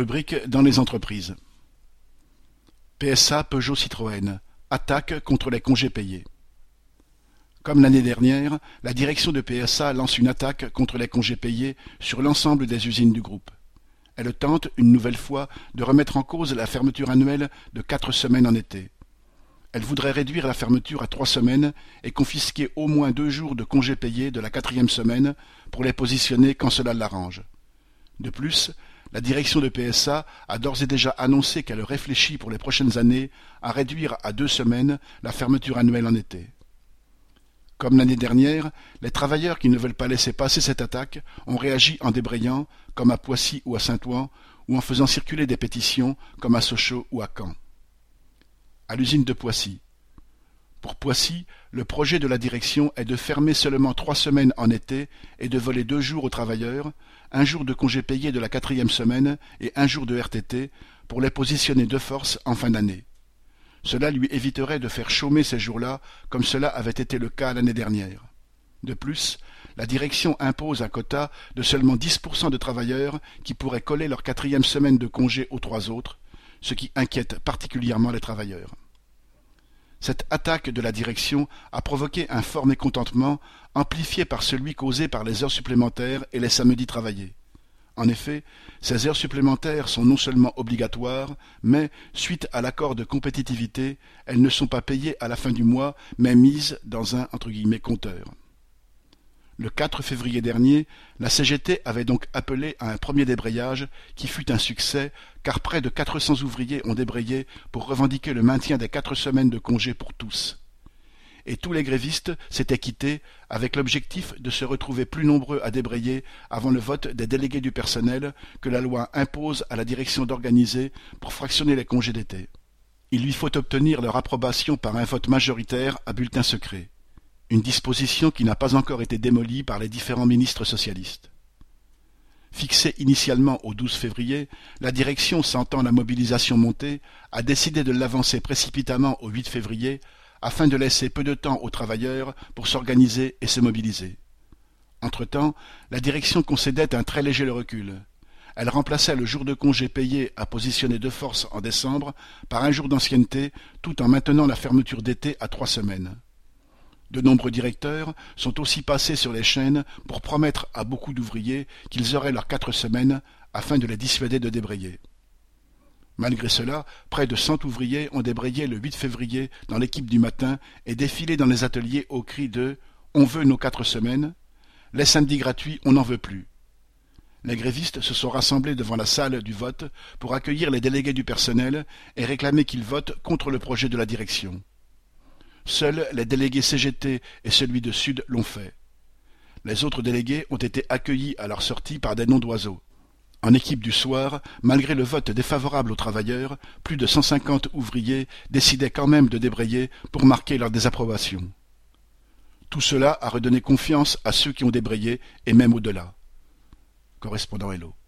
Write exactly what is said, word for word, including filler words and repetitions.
Rubrique dans les entreprises. P S A Peugeot Citroën. Attaque contre les congés payés. Comme l'année dernière, la direction de P S A lance une attaque contre les congés payés sur l'ensemble des usines du groupe. Elle tente, une nouvelle fois, de remettre en cause la fermeture annuelle de quatre semaines en été. Elle voudrait réduire la fermeture à trois semaines et confisquer au moins deux jours de congés payés de la quatrième semaine pour les positionner quand cela l'arrange. De plus, la direction de P S A a d'ores et déjà annoncé qu'elle réfléchit pour les prochaines années à réduire à deux semaines la fermeture annuelle en été. Comme l'année dernière, les travailleurs qui ne veulent pas laisser passer cette attaque ont réagi en débrayant, comme à Poissy ou à Saint-Ouen, ou en faisant circuler des pétitions, comme à Sochaux ou à Caen. À l'usine de Poissy. Pour Poissy, le projet de la direction est de fermer seulement trois semaines en été et de voler deux jours aux travailleurs, un jour de congé payé de la quatrième semaine et un jour de R T T pour les positionner de force en fin d'année. Cela lui éviterait de faire chômer ces jours-là, comme cela avait été le cas l'année dernière. De plus, la direction impose un quota de seulement dix pour cent de travailleurs qui pourraient coller leur quatrième semaine de congé aux trois autres, ce qui inquiète particulièrement les travailleurs. Cette attaque de la direction a provoqué un fort mécontentement, amplifié par celui causé par les heures supplémentaires et les samedis travaillés. En effet, ces heures supplémentaires sont non seulement obligatoires, mais, suite à l'accord de compétitivité, elles ne sont pas payées à la fin du mois, mais mises dans un entre guillemets compteur. Le quatre février dernier, la C G T avait donc appelé à un premier débrayage qui fut un succès, car près de quatre cents ouvriers ont débrayé pour revendiquer le maintien des quatre semaines de congé pour tous. Et tous les grévistes s'étaient quittés avec l'objectif de se retrouver plus nombreux à débrayer avant le vote des délégués du personnel que la loi impose à la direction d'organiser pour fractionner les congés d'été. Il lui faut obtenir leur approbation par un vote majoritaire à bulletin secret. Une disposition qui n'a pas encore été démolie par les différents ministres socialistes. Fixée initialement au douze février, la direction, sentant la mobilisation monter, a décidé de l'avancer précipitamment au huit février afin de laisser peu de temps aux travailleurs pour s'organiser et se mobiliser. Entre-temps, la direction concédait un très léger recul. Elle remplaçait le jour de congé payé à positionner de force en décembre par un jour d'ancienneté tout en maintenant la fermeture d'été à trois semaines. De nombreux directeurs sont aussi passés sur les chaînes pour promettre à beaucoup d'ouvriers qu'ils auraient leurs quatre semaines afin de les dissuader de débrayer. Malgré cela, près de cent ouvriers ont débrayé le huit février dans l'équipe du matin et défilé dans les ateliers au cri de « On veut nos quatre semaines »,« Les samedis gratuits, on n'en veut plus ». Les grévistes se sont rassemblés devant la salle du vote pour accueillir les délégués du personnel et réclamer qu'ils votent contre le projet de la direction. Seuls les délégués C G T et celui de Sud l'ont fait. Les autres délégués ont été accueillis à leur sortie par des noms d'oiseaux. En équipe du soir, malgré le vote défavorable aux travailleurs, plus de cent cinquante ouvriers décidaient quand même de débrayer pour marquer leur désapprobation. Tout cela a redonné confiance à ceux qui ont débrayé et même au-delà. Correspondant Hello.